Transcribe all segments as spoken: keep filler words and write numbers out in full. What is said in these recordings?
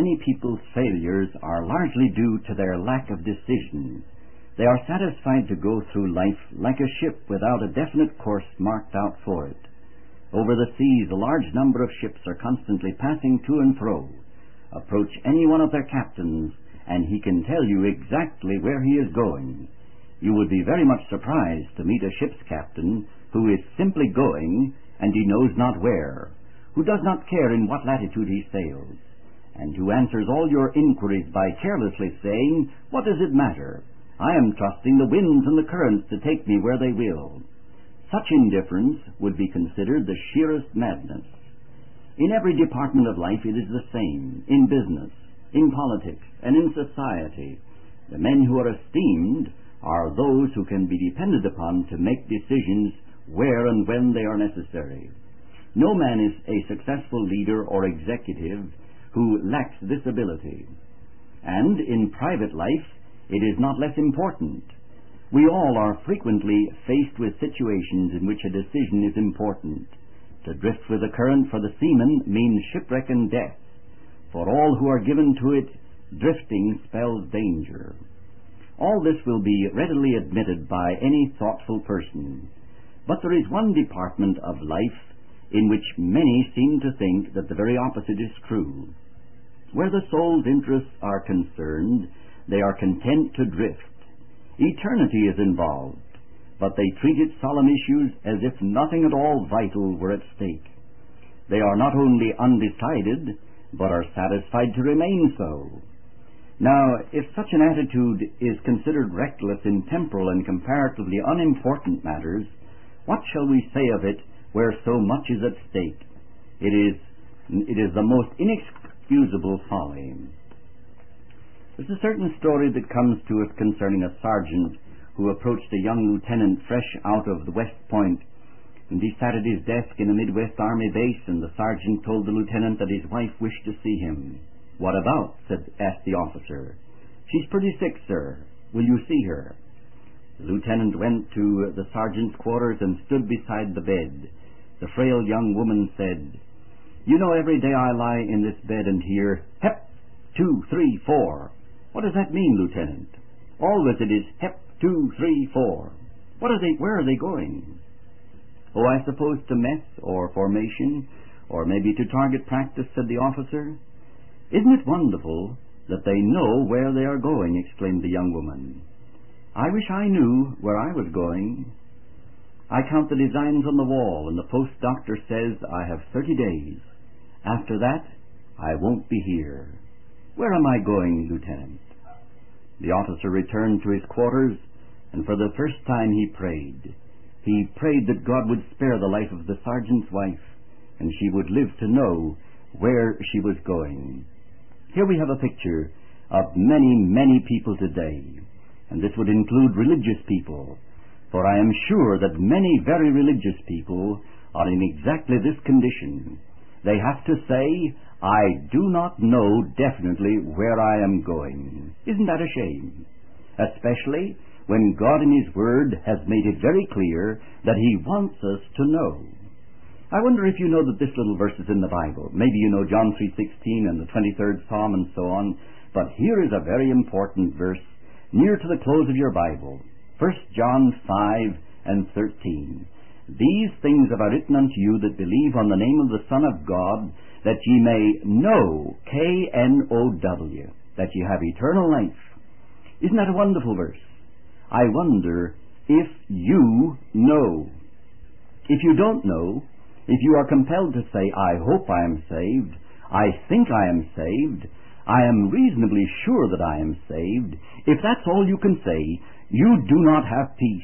many people's failures are largely due to their lack of decision. They are satisfied to go through life like a ship without a definite course marked out for it. Over the seas, a large number of ships are constantly passing to and fro. Approach any one of their captains, and he can tell you exactly where he is going. You would be very much surprised to meet a ship's captain who is simply going, and he knows not where, who does not care in what latitude he sails, and who answers all your inquiries by carelessly saying, "What does it matter? I am trusting the winds and the currents to take me where they will." Such indifference would be considered the sheerest madness. In every department of life it is the same, in business, in politics, and in society. The men who are esteemed are those who can be depended upon to make decisions where and when they are necessary. No man is a successful leader or executive who lacks this ability. And in private life, it is not less important. We all are frequently faced with situations in which a decision is important. To drift with the current for the seaman means shipwreck and death. For all who are given to it, drifting spells danger. All this will be readily admitted by any thoughtful person. But there is one department of life in which many seem to think that the very opposite is true. Where the soul's interests are concerned, they are content to drift. Eternity is involved, but they treat its solemn issues as if nothing at all vital were at stake. They are not only undecided, but are satisfied to remain so. Now, if such an attitude is considered reckless in temporal and comparatively unimportant matters, what shall we say of it where so much is at stake? It is, it is the most inexcusable folly. There's a certain story that comes to us concerning a sergeant who approached a young lieutenant fresh out of the West Point, and he sat at his desk in a Midwest Army base, and the sergeant told the lieutenant that his wife wished to see him. "What about?" said, asked the officer. "She's pretty sick, sir. Will you see her?" The lieutenant went to the sergeant's quarters and stood beside the bed. The frail young woman said, "You know, every day I lie in this bed and hear, 'Hep, two, three, four.' What does that mean, Lieutenant? Always it is, 'Hep, two, three, four.' What are they, where are they going?" "Oh, I suppose to mess or formation, or maybe to target practice," said the officer. "Isn't it wonderful that they know where they are going?" exclaimed the young woman. "I wish I knew where I was going. I count the designs on the wall, and the post doctor says I have thirty days. After that, I won't be here. Where am I going, Lieutenant?" The officer returned to his quarters, and for the first time he prayed. He prayed that God would spare the life of the sergeant's wife, and she would live to know where she was going. Here we have a picture of many, many people today, and this would include religious people, for I am sure that many very religious people are in exactly this condition. They have to say, "I do not know definitely where I am going." Isn't that a shame? Especially when God in His Word has made it very clear that He wants us to know. I wonder if you know that this little verse is in the Bible. Maybe you know John three sixteen and the twenty-third Psalm and so on, but here is a very important verse near to the close of your Bible, First John five and thirteen. "These things have I written unto you that believe on the name of the Son of God, that ye may know," K N O W, "that ye have eternal life." Isn't that a wonderful verse? I wonder if you know. If you don't know, if you are compelled to say, "I hope I am saved, I think I am saved, I am reasonably sure that I am saved," if that's all you can say, you do not have peace.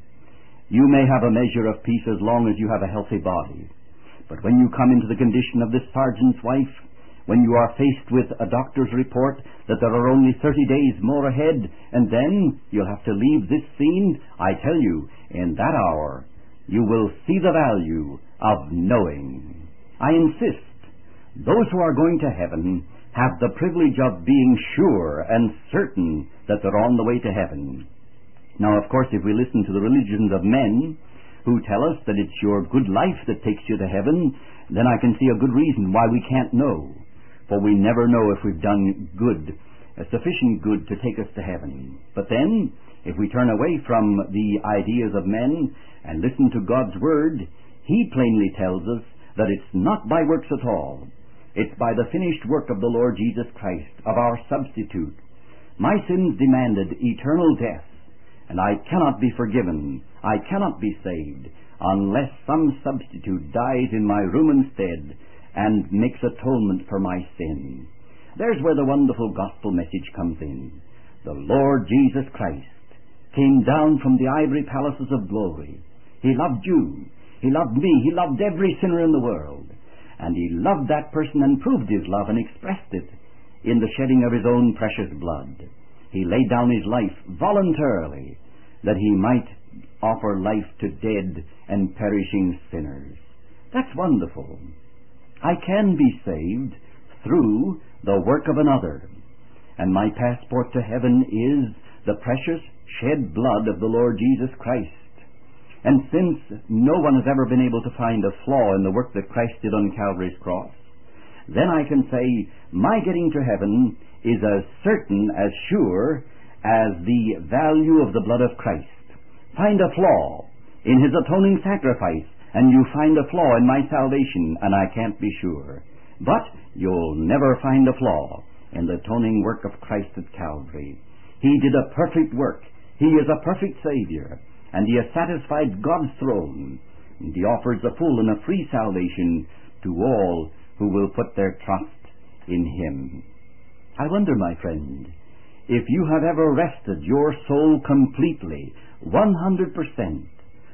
You may have a measure of peace as long as you have a healthy body. But when you come into the condition of this sergeant's wife, when you are faced with a doctor's report that there are only thirty days more ahead, and then you'll have to leave this scene, I tell you, in that hour, you will see the value of knowing. I insist, those who are going to heaven have the privilege of being sure and certain that they're on the way to heaven. Now, of course, if we listen to the religions of men who tell us that it's your good life that takes you to heaven, then I can see a good reason why we can't know. for we never know if we've done good, uh, sufficient good to take us to heaven. But then, if we turn away from the ideas of men and listen to God's Word, He plainly tells us that it's not by works at all. It's by the finished work of the Lord Jesus Christ, of our substitute. My sins demanded eternal death, and I cannot be forgiven, I cannot be saved, unless some substitute dies in my room instead and makes atonement for my sin. There's where the wonderful gospel message comes in. The Lord Jesus Christ came down from the ivory palaces of glory. He loved you. He loved me. He loved every sinner in the world. And He loved that person and proved His love and expressed it in the shedding of His own precious blood. He laid down His life voluntarily that He might offer life to dead and perishing sinners. That's wonderful. I can be saved through the work of another. And my passport to heaven is the precious shed blood of the Lord Jesus Christ. And since no one has ever been able to find a flaw in the work that Christ did on Calvary's cross, then I can say my getting to heaven is as certain, as sure, as the value of the blood of Christ. Find a flaw in His atoning sacrifice, and you find a flaw in my salvation, and I can't be sure. But you'll never find a flaw in the atoning work of Christ at Calvary. He did a perfect work. He is a perfect Savior, and He has satisfied God's throne, and He offers a full and a free salvation to all who will put their trust in Him. I wonder, my friend, if you have ever rested your soul completely, one hundred percent,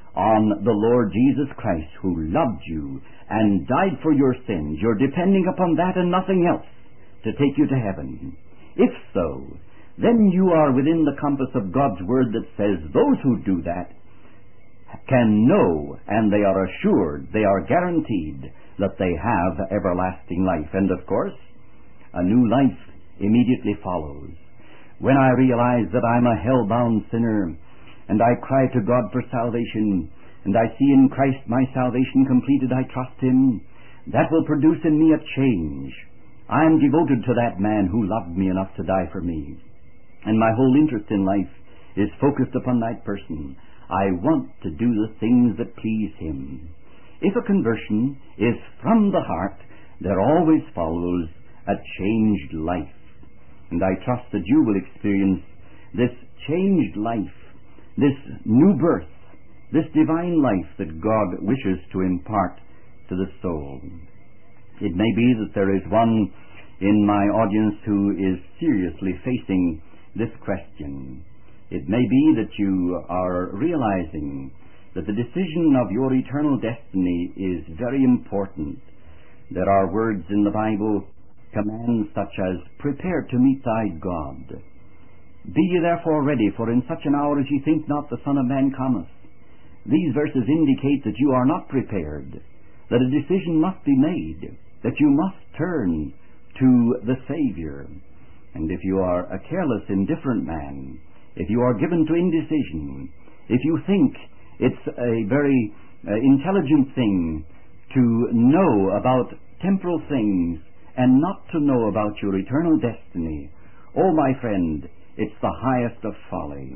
on the Lord Jesus Christ, who loved you and died for your sins. You're depending upon that and nothing else to take you to heaven. If so, then you are within the compass of God's Word that says those who do that can know, and they are assured, they are guaranteed that they have everlasting life. And of course, a new life immediately follows. When I realize that I'm a hell-bound sinner, and I cry to God for salvation, and I see in Christ my salvation completed, I trust Him, that will produce in me a change. I am devoted to that man who loved me enough to die for me, and my whole interest in life is focused upon that person. I want to do the things that please Him. If a conversion is from the heart, there always follows a changed life. And I trust that you will experience this changed life, this new birth, this divine life that God wishes to impart to the soul. It may be that there is one in my audience who is seriously facing this question. It may be that you are realizing that the decision of your eternal destiny is very important. There are words in the Bible, commands such as, "Prepare to meet thy God. Be ye therefore ready, for in such an hour as ye think not, the Son of Man cometh." These verses indicate that you are not prepared, that a decision must be made, that you must turn to the Savior. And if you are a careless, indifferent man, if you are given to indecision, if you think it's a very uh, intelligent thing to know about temporal things and not to know about your eternal destiny, oh, my friend, it's the highest of folly.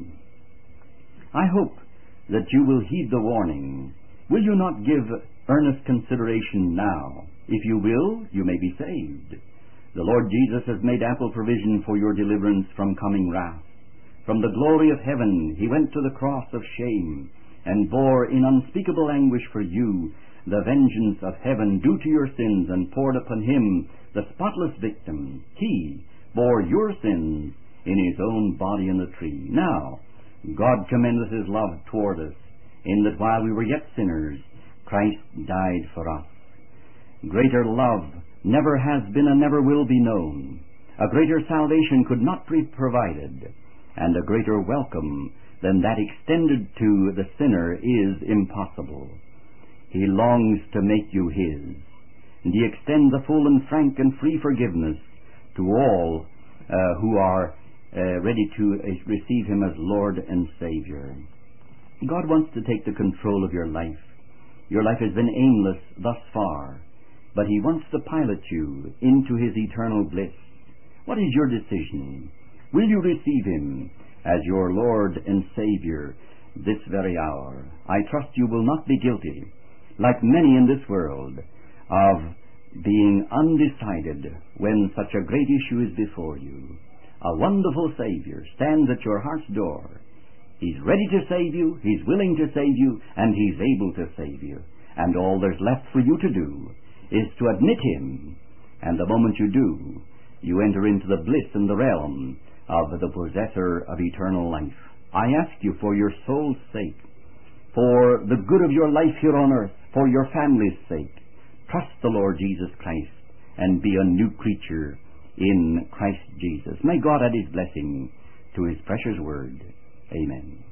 I hope that you will heed the warning. Will you not give earnest consideration now? If you will, you may be saved. The Lord Jesus has made ample provision for your deliverance from coming wrath. From the glory of heaven He went to the cross of shame and bore in unspeakable anguish for you the vengeance of heaven due to your sins, and poured upon Him the spotless victim. He bore your sins in His own body on the tree. Now, God commendeth His love toward us, in that while we were yet sinners, Christ died for us. Greater love never has been and never will be known. A greater salvation could not be provided, and a greater welcome than that extended to the sinner is impossible. He longs to make you His, and He extends a full and frank and free forgiveness to all uh, who are uh, ready to uh, receive Him as Lord and Savior. God wants to take the control of your life. Your life has been aimless thus far. but He wants to pilot you into His eternal bliss. What is your decision? Will you receive Him as your Lord and Savior this very hour? I trust you will not be guilty, like many in this world, of being undecided when such a great issue is before you. A wonderful Savior stands at your heart's door. He's ready to save you, He's willing to save you, and He's able to save you. And all there's left for you to do is to admit Him. And the moment you do, you enter into the bliss and the realm of the possessor of eternal life. I ask you for your soul's sake, for the good of your life here on earth, for your family's sake, trust the Lord Jesus Christ and be a new creature in Christ Jesus. May God add His blessing to His precious word. Amen.